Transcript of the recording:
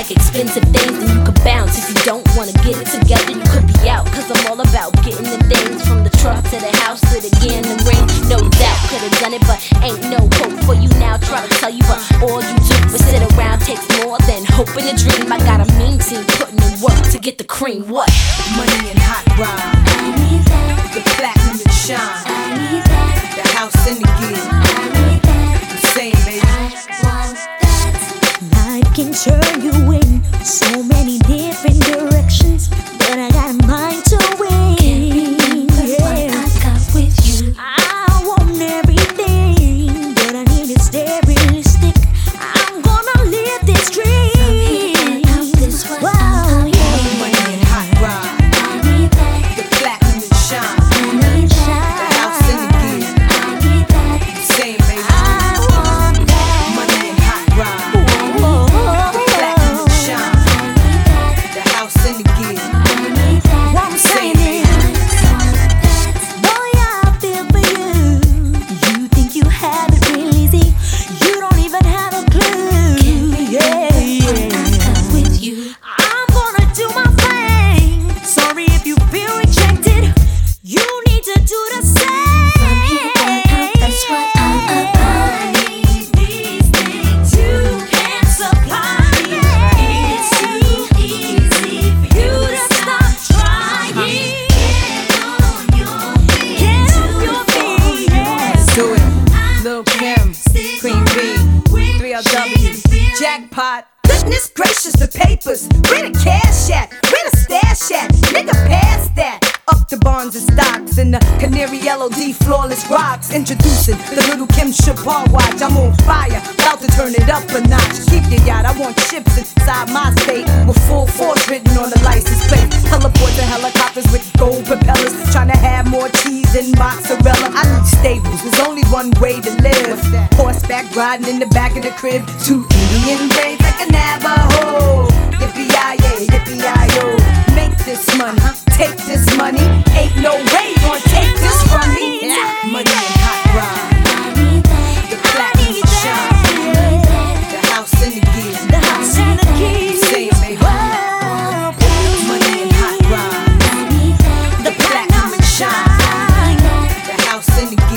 like expensive things, then you could bounce. If you don't wanna get it together, you could be out. Cause I'm all about getting the things, from the truck to the house to the gear and the ring. No doubt, could've done it, but ain't no hope for you now. Try to tell you, but all you do is sit around. Takes more than hope and a dream. I got a mean team putting in work to get the cream. What? Money and hot rod. I need that. The platinum and shine. I need that. The house and the gear. I need that. The same, baby. I want that. Life can turn you in so many different directions, but I got a mind to win. What I got with you. I want everything, but I need to stay realistic. I'm gonna live this dream. Wow, yeah. Money and hot rod. I need that. The platinum and shine. I need that. The house and the gear. I need that. The same, baby. I want that. Money and hot rod. The platinum and shine. The house and the gear. What I'm saying Same, is, boy, I feel for you. You think you have it real easy. You don't even have a clue. Yeah, yeah. With you. I'm gonna do my thing. Sorry if you feel rejected. You need to do the same. From here on out, that's what I'm about. I need these things you can't supply. It's too easy for you to stop trying. Get on your feet. Get on your feet. Yeah. Do it. Lil' Kim, Queen B, 3LW, Jackpot. Goodness gracious, the papers. Where the cash at? Where the stash at? Nigga, pass that. Up the bonds and stocks and the Canary LOD flawless rocks. Introducing the Little Kim Chapar watch. I'm on fire, about to turn it up a notch. Keep your yacht, I want ships inside my state with full force written on the license plate. Teleports and helicopters with gold propellers. Trying to have more cheese than mozzarella. I need stables, there's only one way to live. Horseback riding in the back of the crib. Two Indian braids like a Navajo. Yippee-yi-yay, yippee-yi-yo. Make this money, take this money. Ain't no way you gonna take this from me. Yeah. Money and hot rod. I need that. The platinum and shine. The house and the gear. The house and the keys. Same, baby. Money and hot rod. I need that. The platinum and shine. The house and the gear.